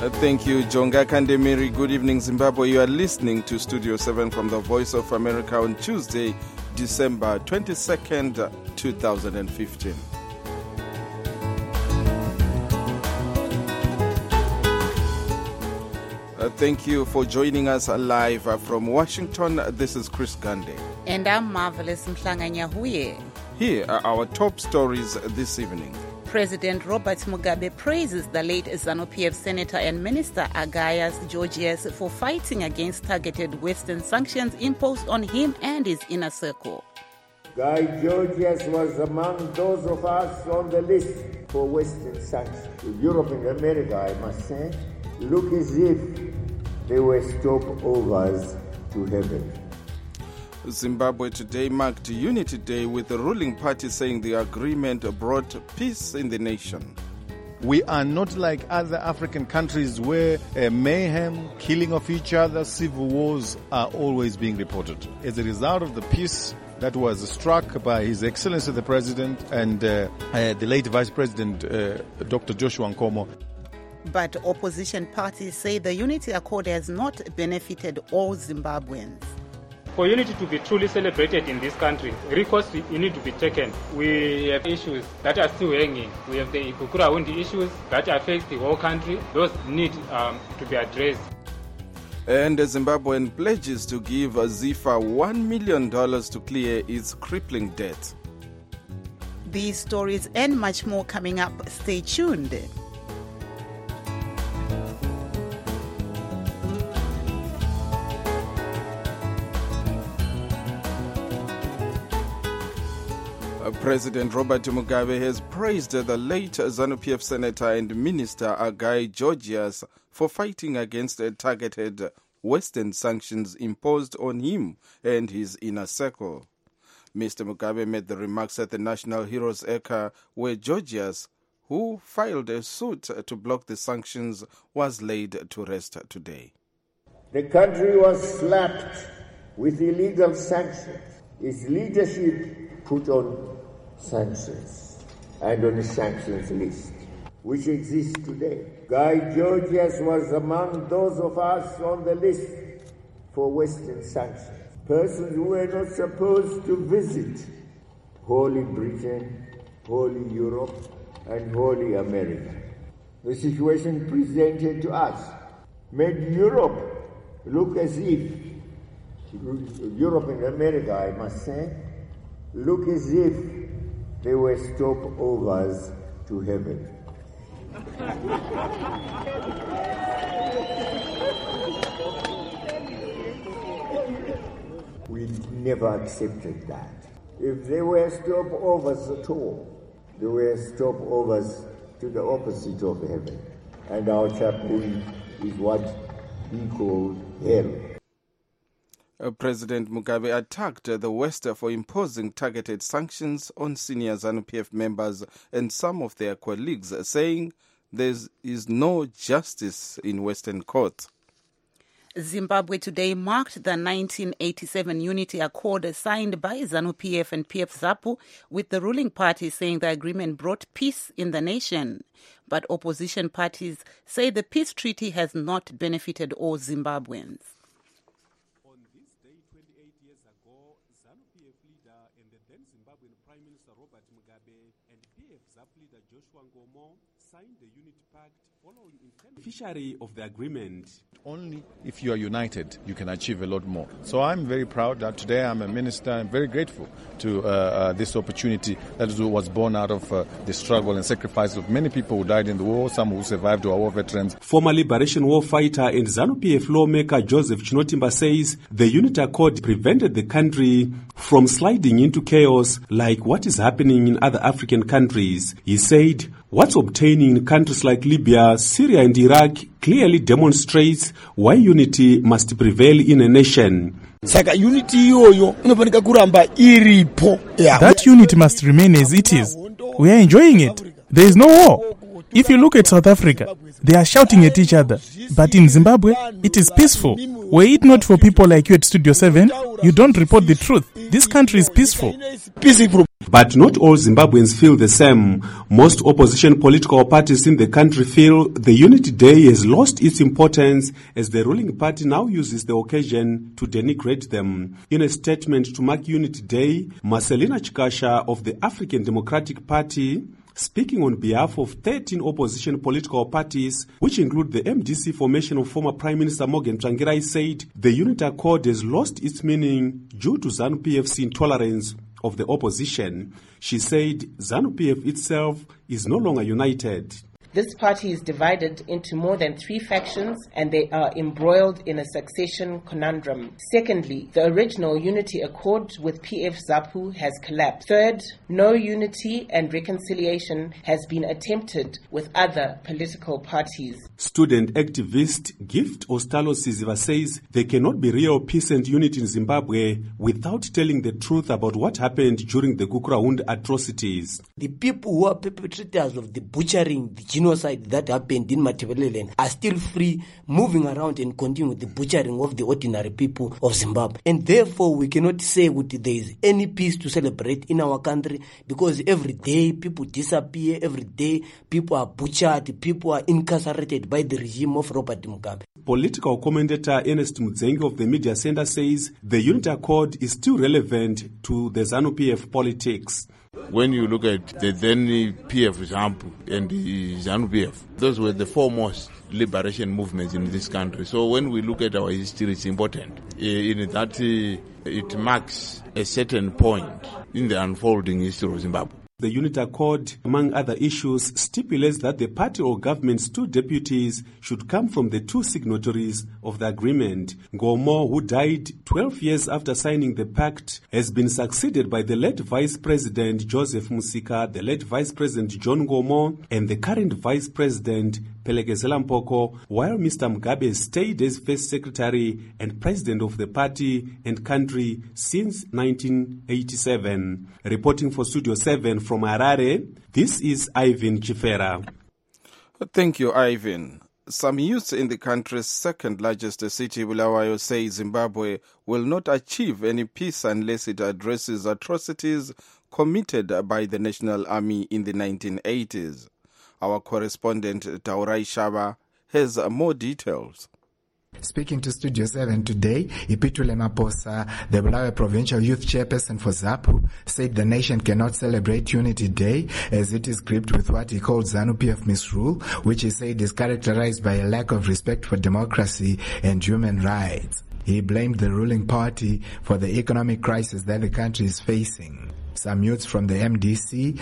Thank you, Jonga Kandemiri. Good evening, Zimbabwe. You are listening to Studio 7 from the Voice of America on Tuesday, December 22nd, 2015. Thank you for joining us live from Washington. This is Chris Gande. And I'm Marvelous Mhlanganyahuye. Here are our top stories this evening. President Robert Mugabe praises the late ZANU-PF Senator and Minister Agayas Georgias for fighting against targeted Western sanctions imposed on him and his inner circle. Guy Georgias was among those of us on the list for Western sanctions. Europe and America, I must say, look as if they were stopovers to heaven. Zimbabwe today marked Unity Day, with the ruling party saying the agreement brought peace in the nation. We are not like other African countries where mayhem, killing of each other, civil wars are always being reported. As a result of the peace that was struck by His Excellency the President and the late Vice President Dr. Joshua Nkomo. But opposition parties say the Unity Accord has not benefited all Zimbabweans. For unity to be truly celebrated in this country, recourse need to be taken. We have issues that are still hanging. We have the Ikukura-Hundi issues that affect the whole country. Those need to be addressed. And Zimbabwean pledges to give ZIFA $1 million to clear its crippling debt. These stories and much more coming up. Stay tuned. President Robert Mugabe has praised the late ZANU-PF Senator and Minister Agai Georgias for fighting against targeted Western sanctions imposed on him and his inner circle. Mr. Mugabe made the remarks at the National Heroes Acre, where Georgias, who filed a suit to block the sanctions, was laid to rest today. The country was slapped with illegal sanctions. Its leadership put on sanctions and on the sanctions list, which exists today. Guy Georgias was among those of us on the list for Western sanctions. Persons who were not supposed to visit Holy Britain, Holy Europe, and Holy America. The situation presented to us made Europe look as if, Europe and America, I must say, look as if they were stopovers to heaven. We never accepted that. If they were stopovers at all, they were stopovers to the opposite of heaven. And our chapel is what he called hell. President Mugabe attacked the West for imposing targeted sanctions on senior ZANU-PF members and some of their colleagues, saying there is no justice in Western courts. Zimbabwe today marked the 1987 Unity Accord signed by ZANU-PF and PF-ZAPU, with the ruling party saying the agreement brought peace in the nation. But opposition parties say the peace treaty has not benefited all Zimbabweans. On this day, 28 years ago, ZANU-PF leader and the then Zimbabwean Prime Minister Robert Mugabe and PF-ZAPU leader Joshua Nkomo signed the Unity Pact following the beneficiary of the agreement. Only if you are united, you can achieve a lot more. So I'm very proud that today I'm a minister. I'm very grateful to this opportunity that was born out of the struggle and sacrifice of many people who died in the war, some who survived our war veterans. Former Liberation War fighter and ZANU-PF lawmaker Joseph Chinotimba says the Unity Accord prevented the country from sliding into chaos like what is happening in other African countries. He said, what's obtaining in countries like Libya, Syria and Iraq clearly demonstrates why unity must prevail in a nation. That unity must remain as it is. We are enjoying it. There is no war. If you look at South Africa, they are shouting at each other. But in Zimbabwe, it is peaceful. Were it not for people like you at Studio 7, you don't report the truth. This country is peaceful. But not all Zimbabweans feel the same. Most opposition political parties in the country feel the Unity Day has lost its importance as the ruling party now uses the occasion to denigrate them. In a statement to mark Unity Day, Marcelina Chikasha of the African Democratic Party, speaking on behalf of 13 opposition political parties, which include the MDC formation of former Prime Minister Morgan Tsvangirai, said the Unity Accord has lost its meaning due to ZANU-PF's intolerance of the opposition. She said ZANU-PF itself is no longer united. This party is divided into more than 3 factions and they are embroiled in a succession conundrum. Secondly, the original Unity Accord with PF ZAPU has collapsed. Third, no unity and reconciliation has been attempted with other political parties. Student activist Gift Ostalo Siziva says there cannot be real peace and unity in Zimbabwe without telling the truth about what happened during the Gukurahundi atrocities. The people who are perpetrators of the butchering, the genocide that happened in Matabeleland are still free, moving around and continuing the butchering of the ordinary people of Zimbabwe. And therefore, we cannot say that there is any peace to celebrate in our country, because every day people disappear, every day people are butchered, people are incarcerated by the regime of Robert Mugabe. Political commentator Ernest Mudzengi of the Media Center says the Unity Accord is still relevant to the ZANU-PF politics. When you look at the then PF ZANU and the ZANU-PF, those were the foremost liberation movements in this country. So when we look at our history, it's important in that it marks a certain point in the unfolding history of Zimbabwe. The Unity Accord, among other issues, stipulates that the party or government's 2 deputies should come from the 2 signatories of the agreement. Ngomo, who died 12 years after signing the pact, has been succeeded by the late Vice President Joseph Musika, the late Vice President John Ngomo, and the current Vice President Pelekezela Mpoko, while Mr. Mugabe stayed as First Secretary and President of the party and country since 1987. Reporting for Studio 7 from Harare, this is Ivan Chifera. Thank you, Ivan. Some youths in the country's second largest city, Bulawayo, say Zimbabwe will not achieve any peace unless it addresses atrocities committed by the National Army in the 1980s. Our correspondent Taurai Shaba has more details. Speaking to Studio 7 today, Ipitule Maposa, the Bulawayo Provincial Youth Chairperson for ZAPU, said the nation cannot celebrate Unity Day as it is gripped with what he called ZANU-PF misrule, which he said is characterized by a lack of respect for democracy and human rights. He blamed the ruling party for the economic crisis that the country is facing. Some youths from the MDC,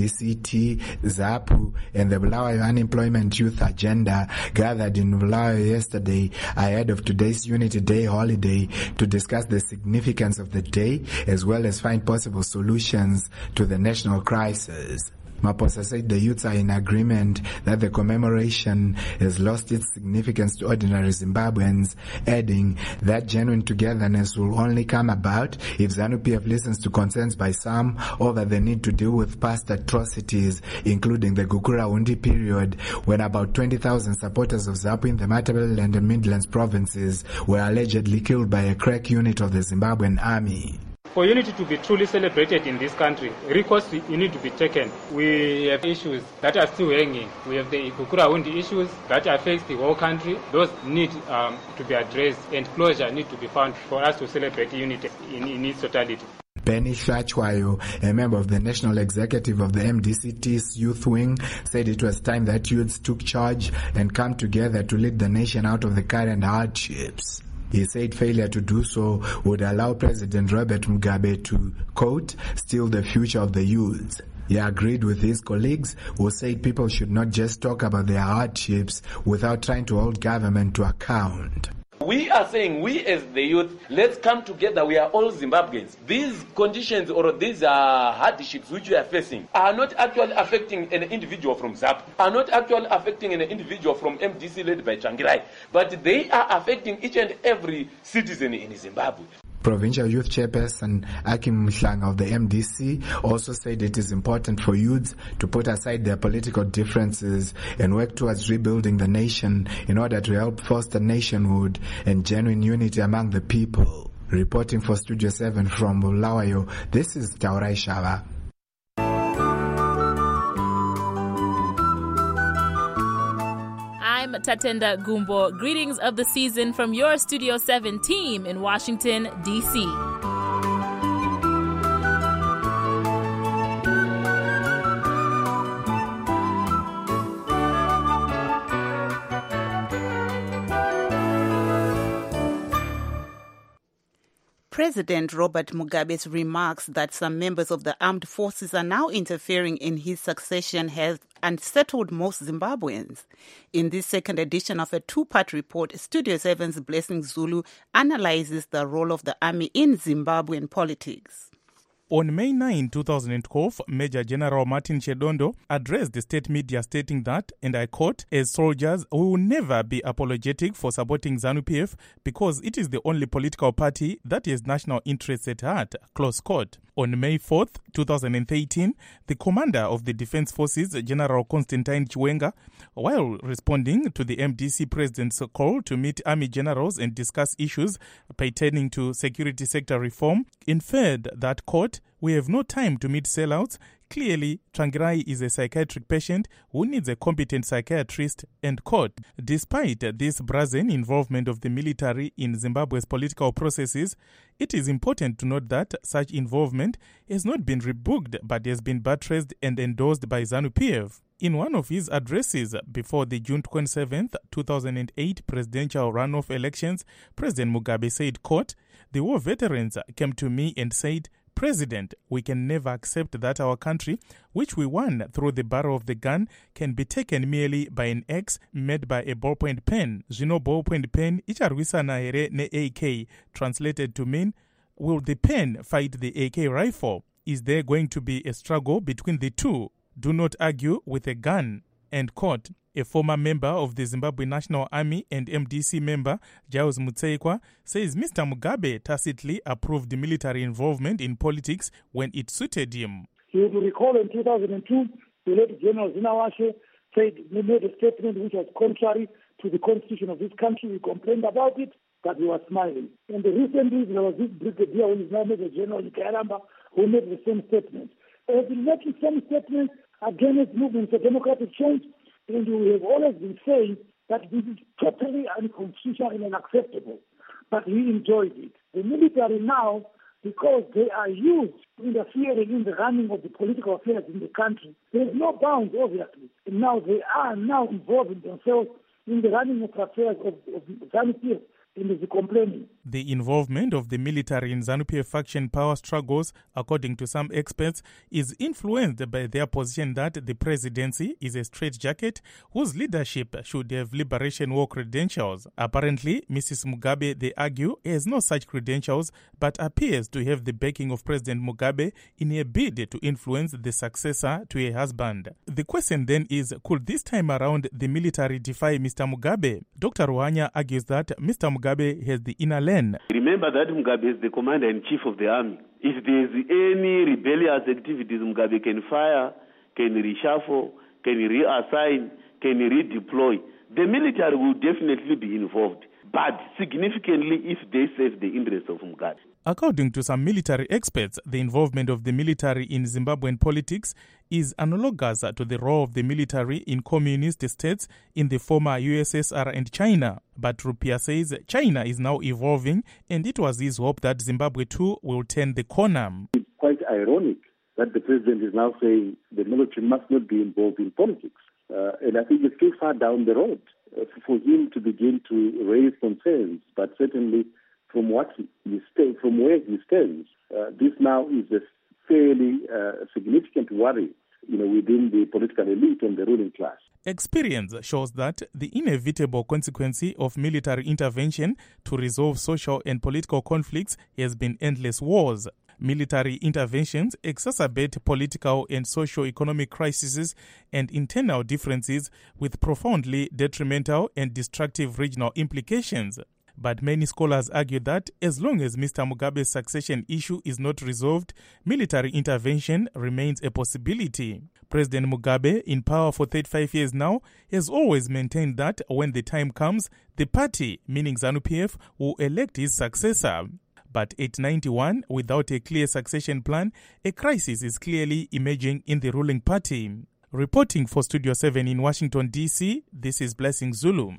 MDCT, ZAPU, and the Bulawayo Unemployment Youth Agenda gathered in Bulawayo yesterday ahead of today's Unity Day holiday to discuss the significance of the day as well as find possible solutions to the national crisis. Maposa said the youths are in agreement that the commemoration has lost its significance to ordinary Zimbabweans, adding that genuine togetherness will only come about if ZANU-PF listens to concerns by some over the need to deal with past atrocities, including the Gukurahundi period, when about 20,000 supporters of ZAPU in the Matabeleland and Midlands provinces were allegedly killed by a crack unit of the Zimbabwean army. For unity to be truly celebrated in this country, recourse need to be taken. We have issues that are still hanging. We have the Gukurahundi issues that affect the whole country. Those need to be addressed and closure need to be found for us to celebrate unity in its totality. Penny Shachwayo, a member of the National Executive of the MDCT's Youth Wing, said it was time that youths took charge and come together to lead the nation out of the current hardships. He said failure to do so would allow President Robert Mugabe to, quote, steal the future of the youth. He agreed with his colleagues who said people should not just talk about their hardships without trying to hold government to account. We are saying, we as the youth, let's come together. We are all Zimbabweans. These conditions or these hardships which we are facing are not actually affecting an individual from ZAPU, are not actually affecting an individual from MDC led by Tsvangirai, but they are affecting each and every citizen in Zimbabwe. Provincial Youth Chairperson Akim Mhlanga of the MDC also said it is important for youths to put aside their political differences and work towards rebuilding the nation in order to help foster nationhood and genuine unity among the people. Reporting for Studio 7 from Bulawayo, this is Taurai Shava. I'm Tatenda Gumbo. Greetings of the season from your Studio 7 team in Washington, D.C. President Robert Mugabe's remarks that some members of the armed forces are now interfering in his succession have unsettled most Zimbabweans. In this second edition of a two-part report, Studio 7's Blessing Zulu analyzes the role of the army in Zimbabwean politics. On May 9, 2012, Major General Martin Chedondo addressed the state media stating that, and I quote, "As soldiers, we will never be apologetic for supporting ZANU-PF because it is the only political party that has national interests at heart," close quote. On May 4, 2013, the commander of the Defense Forces, General Constantine Chiwenga, while responding to the MDC president's call to meet army generals and discuss issues pertaining to security sector reform, inferred that, quote, "We have no time to meet sellouts. Clearly, Tsvangirai is a psychiatric patient who needs a competent psychiatrist," end quote. Despite this brazen involvement of the military in Zimbabwe's political processes, it is important to note that such involvement has not been rebuked but has been buttressed and endorsed by ZANU-PF. In one of his addresses before the June 27, 2008 presidential runoff elections, President Mugabe said, quote, "The war veterans came to me and said, 'President, we can never accept that our country, which we won through the barrel of the gun, can be taken merely by an axe made by a ballpoint pen. Zvino ballpoint pen icharwisana here ne AK,' translated to mean, will the pen fight the AK rifle? Is there going to be a struggle between the two? Do not argue with a gun," end quote. A former member of the Zimbabwe National Army and MDC member, Giles Mutseikwa, says Mr. Mugabe tacitly approved military involvement in politics when it suited him. You will recall in 2002, the late General Zinawashe made a statement which was contrary to the constitution of this country. We complained about it, but we were smiling. And recently, there was this brigadier who is now Major General Nkairamba, who made the same statement. They have been making some statements against movements for democratic change, and we have always been saying that this is totally unconstitutional and unacceptable. But we enjoyed it. The military now, because they are used to interfering in the running of the political affairs in the country, there is no bounds, obviously. And now they are now involving themselves in the running of affairs of ZANU-PF. The involvement of the military in ZANU-PF faction power struggles, according to some experts, is influenced by their position that the presidency is a straitjacket whose leadership should have liberation war credentials. Apparently, Mrs. Mugabe, they argue, has no such credentials but appears to have the backing of President Mugabe in a bid to influence the successor to her husband. The question then is, could this time around the military defy Mr. Mugabe? Dr. Ruhanya argues that Mr. Mugabe has the inner lane. Remember that Mugabe is the commander-in-chief of the army. If there is any rebellious activities, Mugabe can fire, can reshuffle, can reassign, can redeploy. The military will definitely be involved, but significantly if they serve the interests of Mugabe. According to some military experts, the involvement of the military in Zimbabwean politics is analogous to the role of the military in communist states in the former USSR and China. But Rupia says China is now evolving, and it was his hope that Zimbabwe too will turn the corner. It's quite ironic that the president is now saying the military must not be involved in politics. And I think it's too far down the road for him to begin to raise concerns, but certainly from where he stands, this now is a fairly significant worry, within the political elite and the ruling class. Experience shows that the inevitable consequence of military intervention to resolve social and political conflicts has been endless wars. Military interventions exacerbate political and socio-economic crises and internal differences with profoundly detrimental and destructive regional implications. But many scholars argue that as long as Mr. Mugabe's succession issue is not resolved, military intervention remains a possibility. President Mugabe, in power for 35 years now, has always maintained that when the time comes, the party, meaning ZANU-PF, will elect his successor. But at 91, without a clear succession plan, a crisis is clearly emerging in the ruling party. Reporting for Studio 7 in Washington, D.C., this is Blessing Zulu.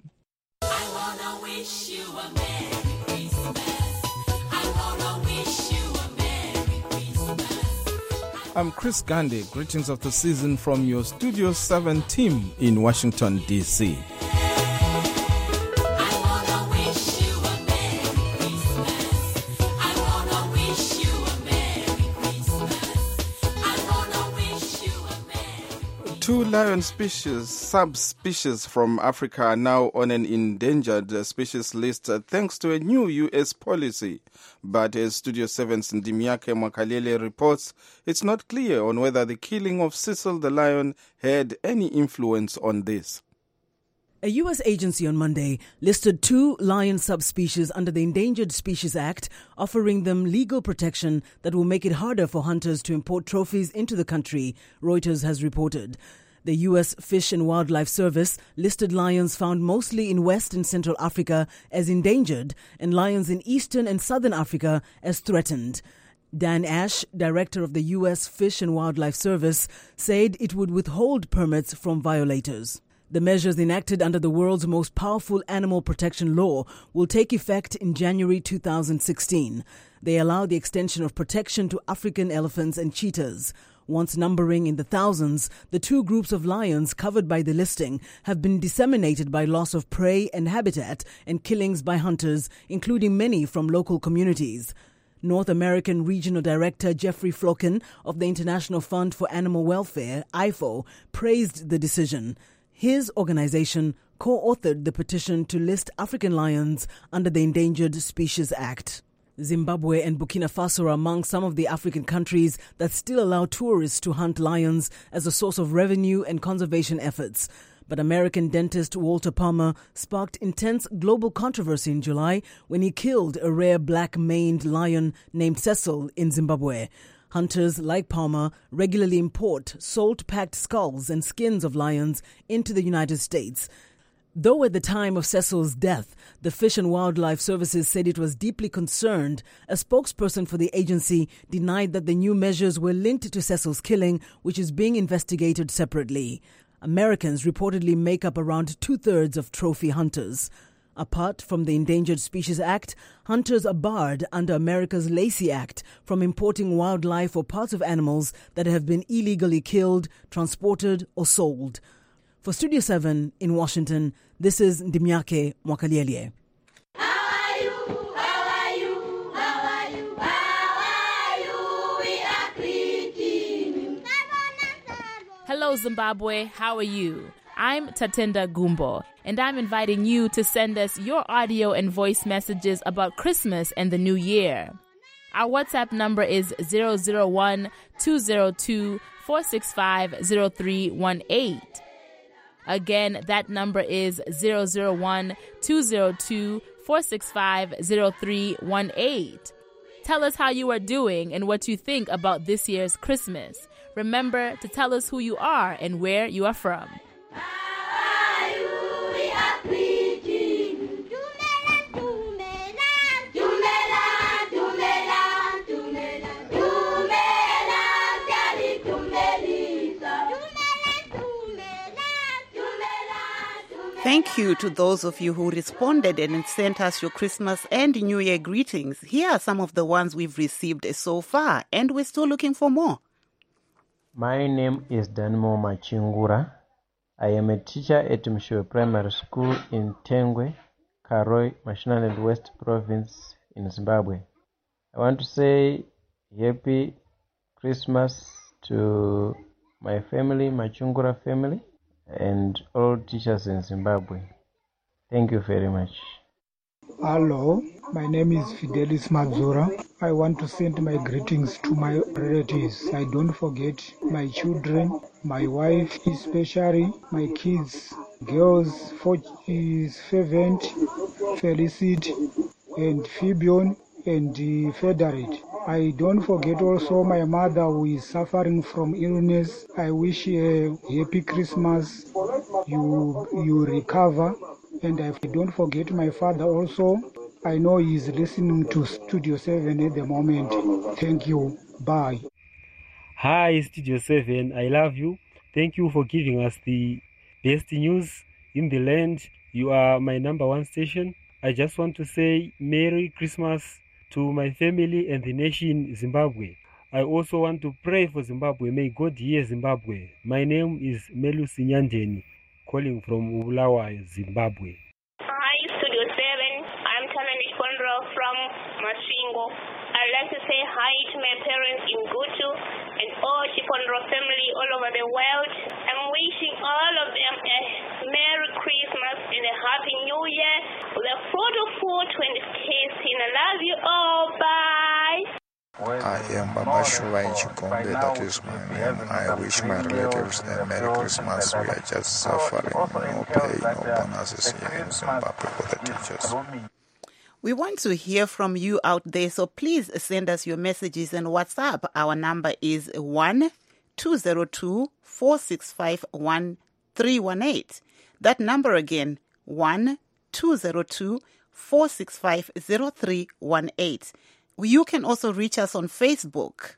I'm Chris Gandhi. Greetings of the season from your Studio 7 team in Washington, D.C. Two lion species, subspecies from Africa are now on an endangered species list thanks to a new U.S. policy. But as Studio 7's Ndimyake Mwakalele reports, it's not clear on whether the killing of Cecil the lion had any influence on this. A U.S. agency on Monday listed two lion subspecies under the Endangered Species Act, offering them legal protection that will make it harder for hunters to import trophies into the country, Reuters has reported. The U.S. Fish and Wildlife Service listed lions found mostly in West and Central Africa as endangered and lions in Eastern and Southern Africa as threatened. Dan Ash, director of the U.S. Fish and Wildlife Service, said it would withhold permits from violators. The measures enacted under the world's most powerful animal protection law will take effect in January 2016. They allow the extension of protection to African elephants and cheetahs. Once numbering in the thousands, the two groups of lions covered by the listing have been disseminated by loss of prey and habitat and killings by hunters, including many from local communities. North American Regional Director Jeffrey Flocken of the International Fund for Animal Welfare, IFO, praised the decision. His organization co-authored the petition to list African lions under the Endangered Species Act. Zimbabwe and Burkina Faso are among some of the African countries that still allow tourists to hunt lions as a source of revenue and conservation efforts. But American dentist Walter Palmer sparked intense global controversy in July when he killed a rare black-maned lion named Cecil in Zimbabwe. Hunters like Palmer regularly import salt-packed skulls and skins of lions into the United States. Though at the time of Cecil's death, the Fish and Wildlife Services said it was deeply concerned, a spokesperson for the agency denied that the new measures were linked to Cecil's killing, which is being investigated separately. Americans reportedly make up around two-thirds of trophy hunters. Apart from the Endangered Species Act, hunters are barred under America's Lacey Act from importing wildlife or parts of animals that have been illegally killed, transported, or sold. For Studio 7 in Washington, this is Ndimyake Mwakalele. Hello, Zimbabwe. How are you? I'm Tatenda Gumbo, and I'm inviting you to send us your audio and voice messages about Christmas and the New Year. Our WhatsApp number is 001-202-465-0318. Again, that number is 001-202-465-0318. Tell us how you are doing and what you think about this year's Christmas. Remember to tell us who you are and where you are from. Thank you to those of you who responded and sent us your Christmas and New Year greetings. Here are some of the ones we've received so far, and we're still looking for more. My name is Danmo Machingura. I am a teacher at Mshiwe Primary School in Tengwe, Karoi, Mashonaland West Province in Zimbabwe. I want to say Happy Christmas to my family, Machingura family, and all teachers in Zimbabwe. Thank you very much. Hello, my name is Fidelis Mazura. I want to send my greetings to my relatives. I don't forget my children, my wife, especially my kids, girls, Fervent, Felicity, and Phoebion, and Federate. I don't forget also my mother who is suffering from illness. I wish a happy Christmas. You recover. And I don't forget my father also. I know he is listening to Studio 7 at the moment. Thank you. Bye. Hi, Studio 7. I love you. Thank you for giving us the best news in the land. You are my number one station. I just want to say Merry Christmas to my family and the nation Zimbabwe. I also want to pray for Zimbabwe. May God hear Zimbabwe. My name is Melus Nyandeni, calling from Bulawayo, Zimbabwe. Hi, Studio 7. I'm Tamani Kondro from Masvingo. I'd like to say hi to my parents in Gutu and all Chikondro family all over the world. I'm wishing all of them a Merry Christmas and a Happy New Year with a photo for 20th. I love you all. Bye. I am Baba Shula in Chikombe, that is my name. I wish my relatives a Merry Christmas. We are just suffering, no pay, no bonuses here in Zimbabwe for the teachers. We want to hear from you out there, so please send us your messages and WhatsApp. Our number is 1-202-465-1318. That number again, 1-202-465-0318. You can also reach us on Facebook.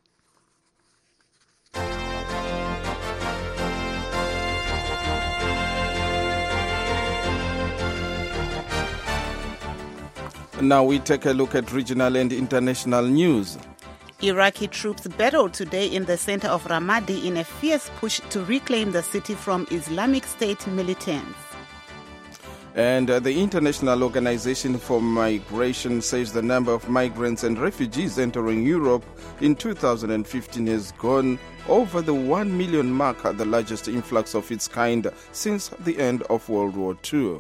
Now we take a look at regional and international news. Iraqi troops battled today in the center of Ramadi in a fierce push to reclaim the city from Islamic State militants. And the International Organization for Migration says the number of migrants and refugees entering Europe in 2015 has gone over the 1 million mark, the largest influx of its kind since the end of World War II.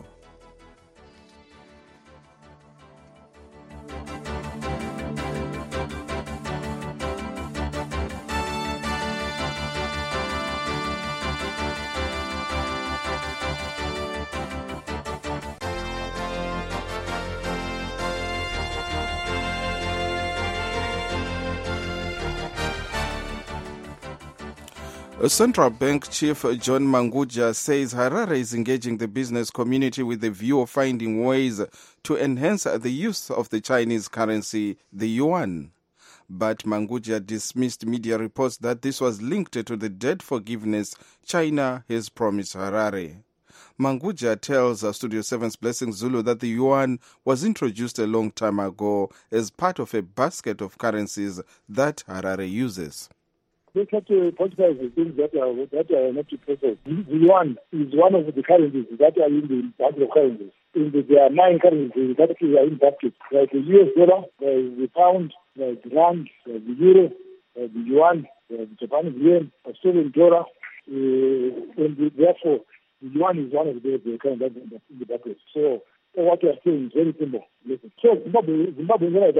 Central Bank Chief John Manguja says Harare is engaging the business community with the view of finding ways to enhance the use of the Chinese currency, the yuan. But Manguja dismissed media reports that this was linked to the debt forgiveness China has promised Harare. Manguja tells Studio 7's Blessing Zulu that the yuan was introduced a long time ago as part of a basket of currencies that Harare uses. They have to politicize the things that are not to process. The yuan is one of the currencies that are in the basket of currencies. There are 9 currencies that are in basket, like the US dollar, the pound, the rand, the euro, the yuan, the Japanese yen, Australian dollar, and therefore the yuan is one of the currencies in the basket. So what we are saying is very simple. So Zimbabwe is just like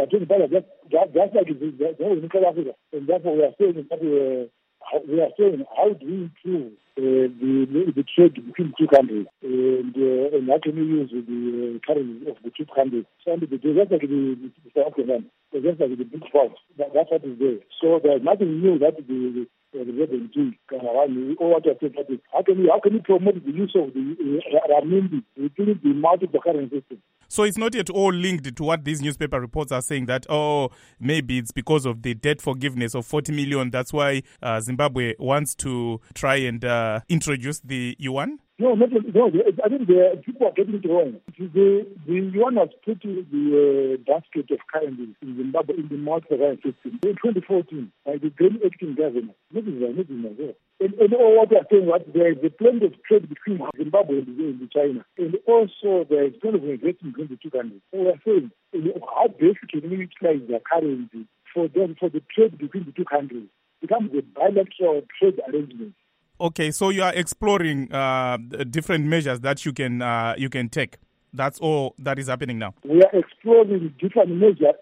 South Africa, and therefore we are saying that how do we improve the trade between the two countries, and how can we use the currency of the two countries? So just like the South African, just like the big part, that's what is there. So there's nothing new that the president doing. How can we promote the use of the renminbi within the multiple currency system? So it's not at all linked to what these newspaper reports are saying that, maybe it's because of the debt forgiveness of 40 million. That's why Zimbabwe wants to try and introduce the yuan? No. I think people are getting it wrong. The yuan was put in the basket of currencies in Zimbabwe in the multiple currency system in 2014 by the then acting government. And what they are saying was there is a plan of trade between Zimbabwe and China, and also there is plan of investment between the two countries. So we are saying how best can we utilize the currency for the trade between the two countries becomes a bilateral trade arrangement. Okay, so you are exploring different measures that you can take. That's all that is happening now. We are exploring different measures.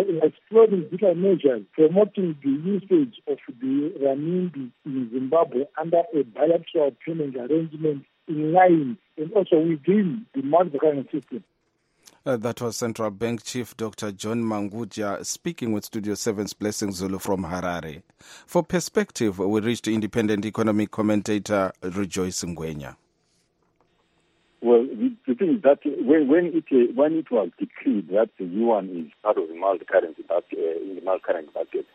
Promoting the usage of the renminbi in Zimbabwe under a bilateral payment arrangement in line and also within the multiple currency system. That was Central Bank Chief Dr. John Manguja speaking with Studio 7's Blessing Zulu from Harare. For perspective, we reached independent economic commentator Rejoice Ngwenya. Well, the thing is that when it was decreed that the yuan is part of the multi-currency basket, in the multi-currency basket,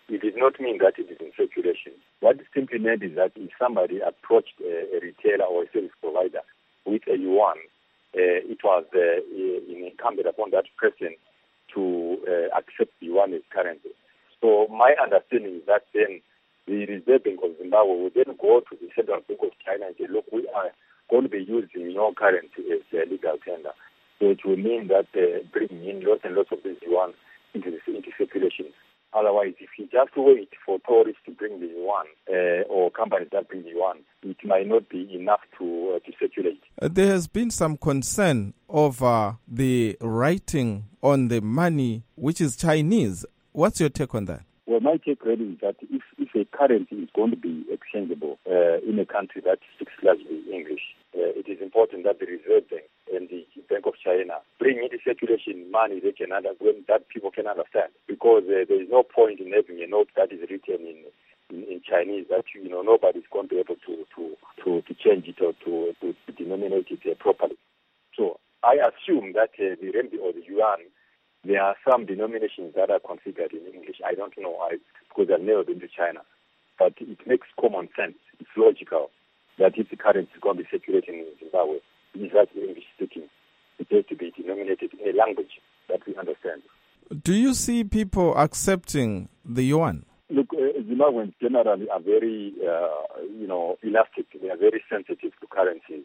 it did not mean that it is in circulation. What it simply meant is that if somebody approached a retailer or a service provider with a yuan, it was incumbent upon that person to accept yuan as currency. So my understanding is that then the Reserve Bank of Zimbabwe will then go to the Central Bank of China and say, look, we are going to be using your currency as a legal tender. So it will mean that bringing in lots and lots of this yuan into circulation. Otherwise, if you just wait for tourists to bring the yuan or companies that bring the yuan, it might not be enough to circulate. There has been some concern over the writing on the money, which is Chinese. What's your take on that? Well, my take really is that if a currency is going to be exchangeable in a country that speaks largely English, it is important that the Reserve Bank and the Bank of China bring into circulation money that people can understand. Because there is no point in having a note that is written in Chinese that nobody's going to be able to change it or to denominate it properly. So I assume that the renminbi or the yuan, there are some denominations that are configured in English. I don't know because I've never been to China. But it makes common sense. It's logical that if the currency is going to be circulating in Zimbabwe, it is actually English speaking. It has to be denominated in a language that we understand. Do you see people accepting the yuan? Look, Zimbabweans generally are very, elastic. They are very sensitive to currencies.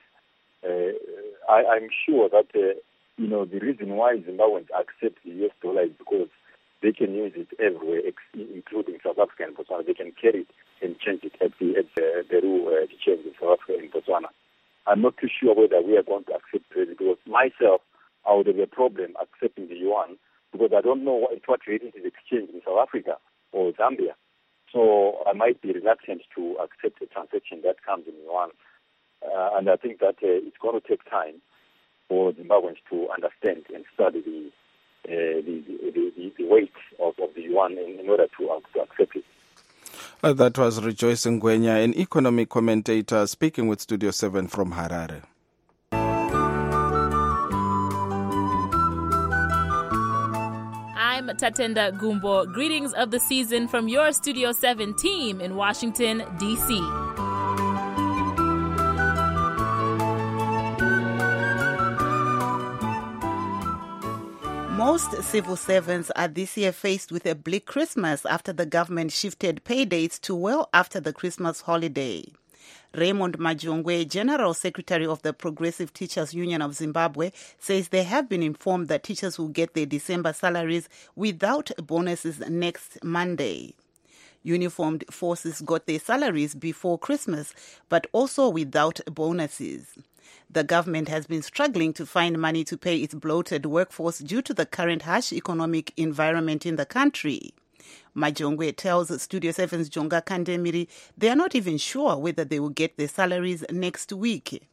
I'm sure that the reason why Zimbabweans accept the US dollar is because they can use it everywhere, including South Africa and Botswana. They can carry it and change it at the Peru exchange in South Africa and Botswana. I'm not too sure whether we are going to accept it because myself, I would have a problem accepting the yuan because I don't know what rate it is exchanged in South Africa or Zambia. So I might be reluctant to accept a transaction that comes in yuan. And I think that it's going to take time for Zimbabweans to understand and study the weight of the yuan in order to accept it. That was Rejoice Ngwenya, an economic commentator, speaking with Studio 7 from Harare. I'm Tatenda Gumbo. Greetings of the season from your Studio 7 team in Washington, D.C. Most civil servants are this year faced with a bleak Christmas after the government shifted pay dates to well after the Christmas holiday. Raymond Majongwe, General Secretary of the Progressive Teachers Union of Zimbabwe, says they have been informed that teachers will get their December salaries without bonuses next Monday. Uniformed forces got their salaries before Christmas, but also without bonuses. The government has been struggling to find money to pay its bloated workforce due to the current harsh economic environment in the country. Majongwe tells Studio 7's Jonga Kandemiri they are not even sure whether they will get their salaries next week.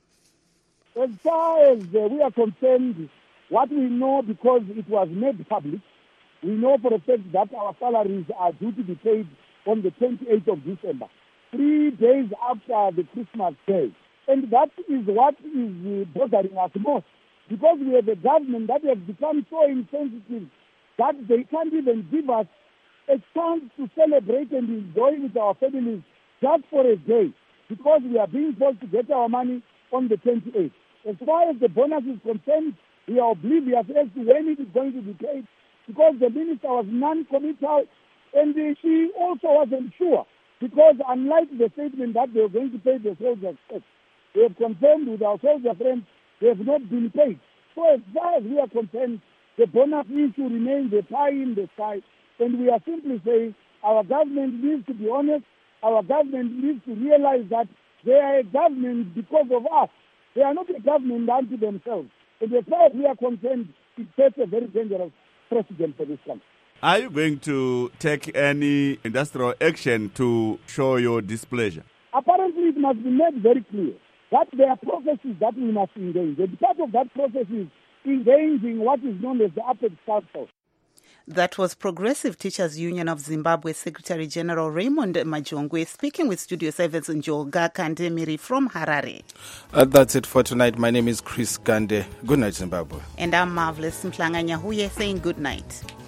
As far as we are concerned, what we know, because it was made public, we know for a fact that our salaries are due to be paid on the 28th of December, 3 days after the Christmas day. And that is what is bothering us most, because we have a government that has become so insensitive that they can't even give us a chance to celebrate and enjoy with our families just for a day, because we are being forced to get our money on the 28th. As far as the bonus is concerned, we are oblivious as to when it is going to be paid, because the minister was non-committal and she also wasn't sure, because unlike the statement that they were going to pay the soldiers first, they have confirmed with our soldier friends they have not been paid. So as far as we are concerned, the bonus issue remains a pie in the sky, and we are simply saying our government needs to be honest, our government needs to realize that they are a government because of us. They are not a government unto themselves. And as far as we are concerned, it sets a very dangerous precedent for this country. Are you going to take any industrial action to show your displeasure? Apparently, it must be made very clear that there are processes that we must engage. And part of that process is engaging what is known as the Apex Council. That was Progressive Teachers Union of Zimbabwe Secretary General Raymond Majongwe speaking with Studio 7's Njoga Kandemiri from Harare. That's it for tonight. My name is Chris Gande. Good night, Zimbabwe. And I'm Marvelous Mhlanga Nyahuye saying good night.